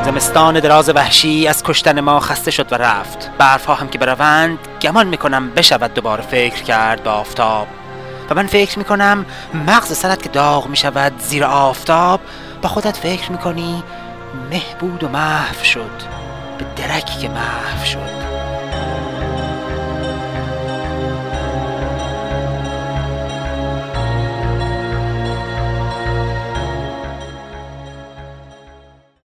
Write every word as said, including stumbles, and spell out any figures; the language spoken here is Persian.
زمستان دراز وحشی از کشتن ما خسته شد و رفت. برفها هم که بروند گمان میکنم بشود دوباره فکر کرد به آفتاب. و من فکر میکنم مغز سرت که داغ میشود زیر آفتاب، با خودت فکر میکنی مه بود و محو شد، به درکی که محو شد.